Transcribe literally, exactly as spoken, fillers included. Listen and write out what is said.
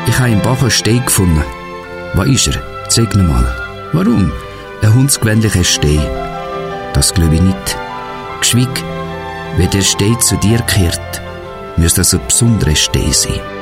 Ich habe im Bach einen Stein gefunden. Wo ist er? Zeig ihn mal. Warum? Ein hundsgewöhnlicher Stein. Das glaube ich nicht. Geschwieg, wenn der Stein zu dir kehrt, müsste das ein besonderer Stein sein.